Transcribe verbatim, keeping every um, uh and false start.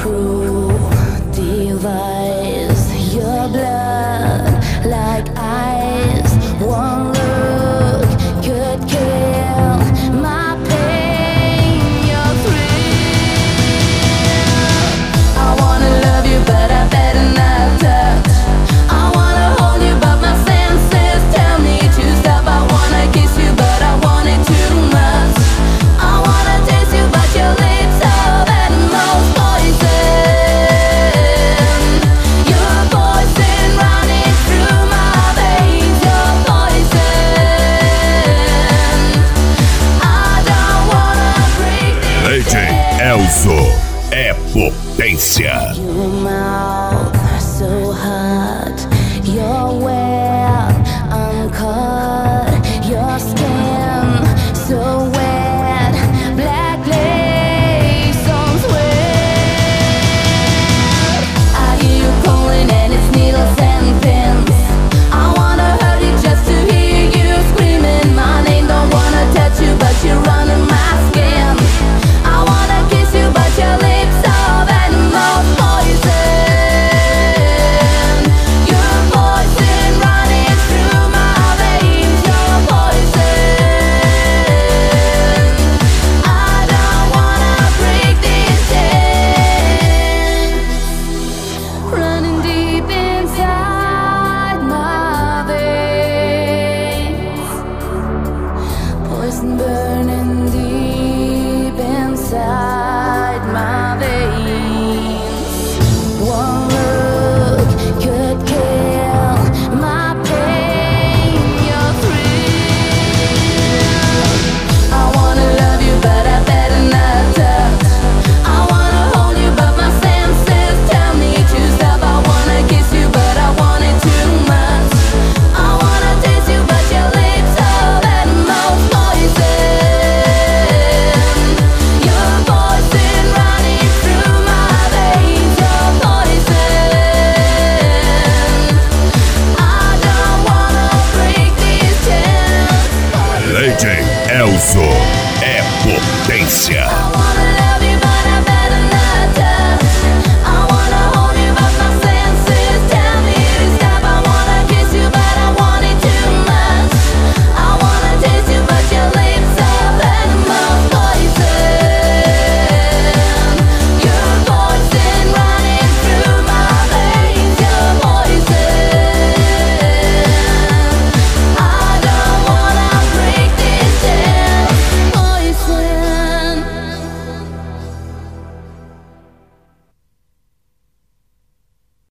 cruel device. Your blood like ice. One look could kill my pain. Your thrill. I wanna love you, but I better not touch. I wanna hold you, but my senses tell me to stop. I wanna kiss you, but I want it too much. I wanna taste you, but your lips are that most poison. Your poison running through my veins. Your poison. I don't wanna break this. D J Elzo é potência. Your mouth so hot, your wet, I'm caught. Your skin so wet, black lace on sweat. I hear you calling and it's needles and pins. I wanna hurt you just to hear you screaming my name. Don't wanna touch you, but you're under my skin. I wanna kiss you, but your lips are venomous poison. Your poison running through my veins. Your poison. I don't wanna break this chain. Running deep inside my veins. Poison burning deep inside my veins. One look could kill my pain. Your thrill. I wanna love you, but I better not touch. I wanna hold you, but my senses tell me to stop. I wanna kiss you, but I want it too much. I wanna taste you, but your lips are that most poison. Your poison running through my veins. Your poison. I don't wanna break this chain. D J Elzo é potência. I wanna